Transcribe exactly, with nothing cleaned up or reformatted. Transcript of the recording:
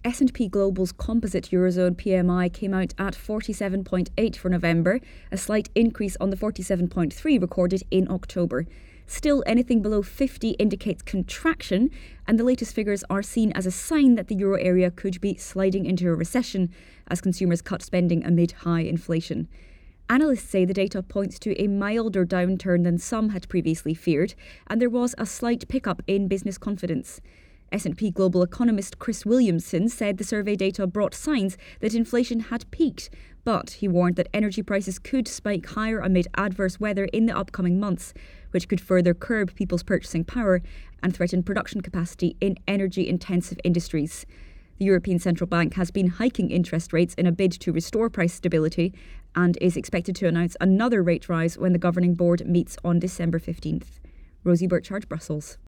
S and P Global's composite Eurozone P M I came out at forty-seven point eight for November, a slight increase on the forty-seven point three recorded in October. Still, anything below fifty indicates contraction, and the latest figures are seen as a sign that the euro area could be sliding into a recession as consumers cut spending amid high inflation. Analysts say the data points to a milder downturn than some had previously feared, and there was a slight pickup in business confidence. S and P Global economist Chris Williamson said the survey data brought signs that inflation had peaked, but he warned that energy prices could spike higher amid adverse weather in the upcoming months, which could further curb people's purchasing power and threaten production capacity in energy-intensive industries. The European Central Bank has been hiking interest rates in a bid to restore price stability and is expected to announce another rate rise when the governing board meets on December fifteenth. Rosie Burchard, Brussels.